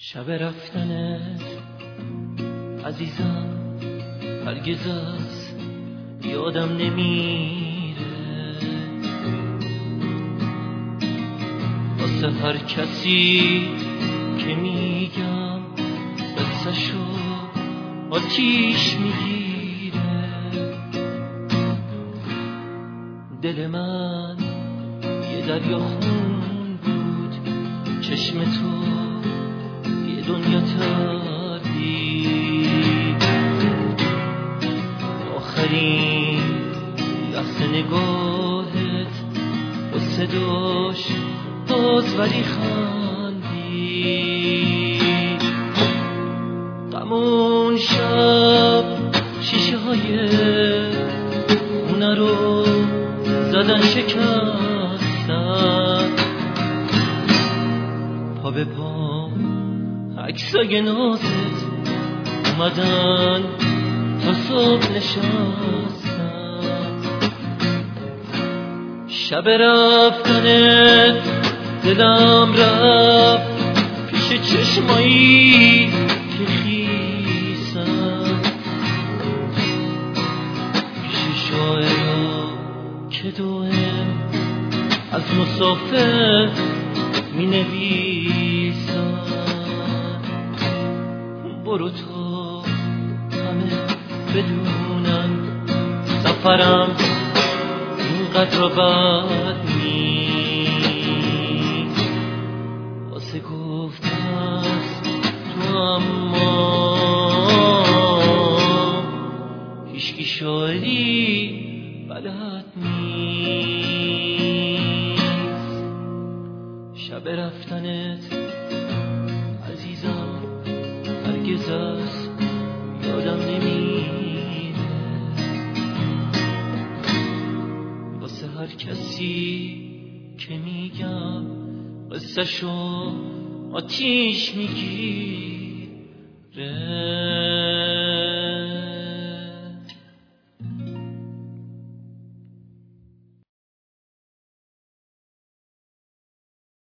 شب رفتنت عزیزم هرگز از یادم نمیره، واسه هر کسی که میگم قصه‌شو آتیش میگیره. دل من یه دریا خون بود، چشم تو یه دنیا تردید. آخرین لحظه نگاهت قصه داشت باز ولی خندید. غمون شب شیشه های خونه رو زدن شکستن، پا به پا عکسای نازت اومدن تا صبح نشستن. شب رفتنت دلم رفت پیش چشمایی که خیسن، پیش شاعرها که دوهم از مسافر می نویسن. برو تو همه بدونن سفرم اینقدر بد نیست، واسه گفتن تو اما هیچکی شاعری بلد نیست. شب رفتنت عزیزم هرگز از یادم نمیره، واسه هر کسی که میگم قصه‌شو آتیش میگیره.